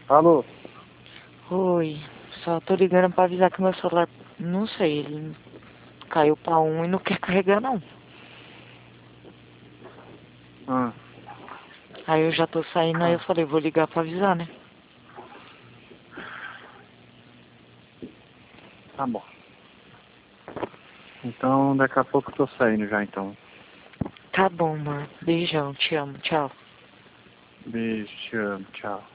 Alô? Oi, só tô ligando pra avisar que meu celular, não sei, ele caiu pra e não quer carregar não. Ah, Aí eu já tô saindo, aí eu tá. falei, vou ligar pra avisar, né? Tá bom. Então daqui a pouco eu tô saindo já então. Tá bom, amor. Beijão, te amo, tchau. Beijo, te amo, tchau.